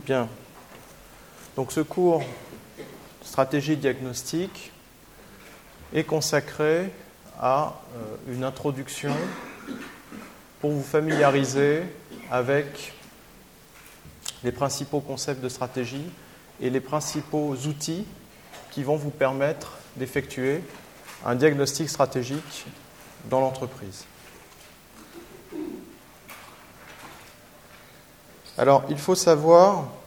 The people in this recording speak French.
Bien. Donc ce cours stratégie diagnostique est consacré à une introduction pour vous familiariser avec les principaux concepts de stratégie et les principaux outils qui vont vous permettre d'effectuer un diagnostic stratégique dans l'entreprise. Alors, il faut savoir